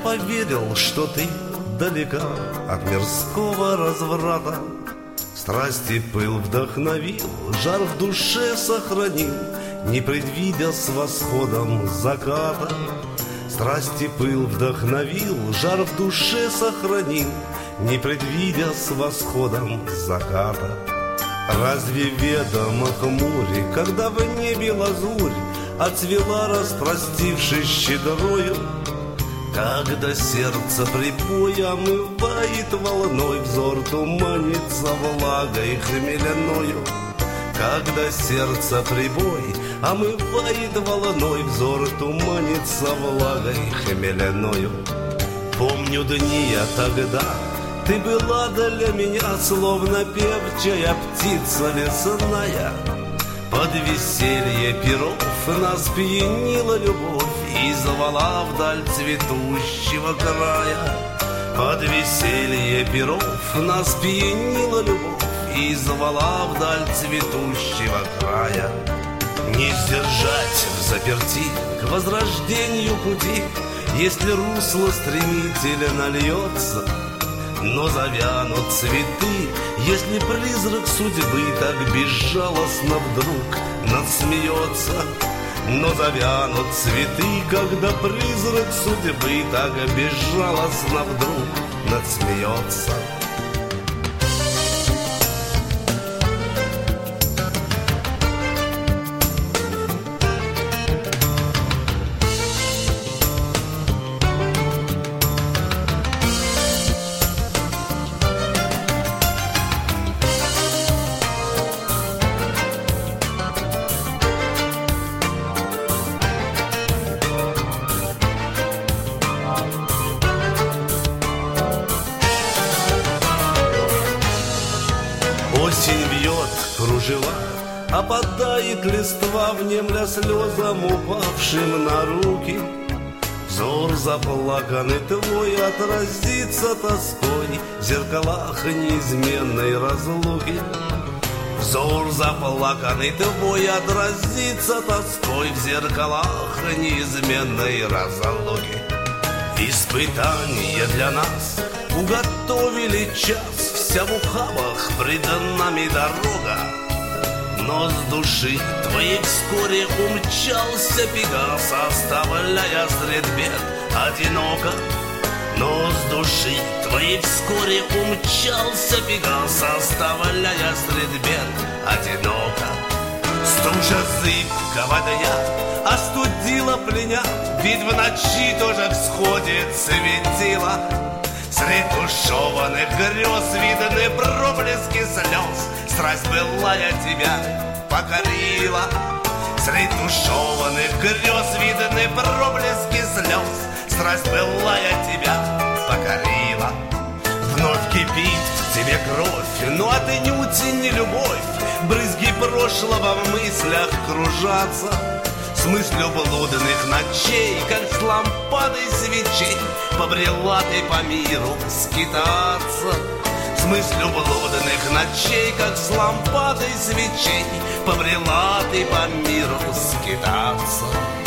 поверил, что ты далека от мирского разврата. Страсти пыл вдохновил, жар в душе сохранил, не предвидя с восходом заката. Страсти пыл вдохновил, жар в душе сохранил, не предвидя с восходом заката. Разве ведомо хмуре, когда в небе лазурь отцвела, распростившись щедрою? Когда сердце припой омывает волной, взор туманится влагой хмеляною. Когда сердце прибой омывает волной, взор туманится влагой хмеляною. Помню дни я тогда, ты была для меня словно певчая птица лесная. Под веселье перов нас пьянила любовь и звала вдаль цветущего края. Под веселье перов нас пьянила любовь и звала вдаль цветущего края. Не сдержать взаперти к возрождению пути, если русло стремительно льется. Но завянут цветы, если призрак судьбы так безжалостно вдруг надсмеется. Но завянут цветы, когда призрак судьбы так безжалостно вдруг надсмеется. Осень бьет кружева, опадает листва, внемля слезам упавшим на руки. Взор заплаканный твой отразится тоской в зеркалах неизменной разлуки. Взор заплаканный твой отразится тоской в зеркалах неизменной разлуки. Испытание для нас уготовили час, вся в ухабах пред нами дорога. Но с души твоей вскоре умчался Пегас, оставляя сред бед одиноко. Но с души твоей вскоре умчался Пегас, оставляя сред бед одиноко. Стужа зыбкого дня остудила пленя, ведь в ночи тоже всходит светило. Средь тушеванных грез видны проблески слез, страсть былая тебя покорила. Средь тушеванных грез видны проблески слез, страсть былая тебя покорила. Вновь кипит в тебе кровь, но отнюдь не любовь, брызги прошлого в мыслях кружатся. С мыслью блудных ночей, как с лампадой свечей, побрела ты по миру скитаться. С мыслью блудных ночей, как с лампадой свечей, побрела ты по миру скитаться.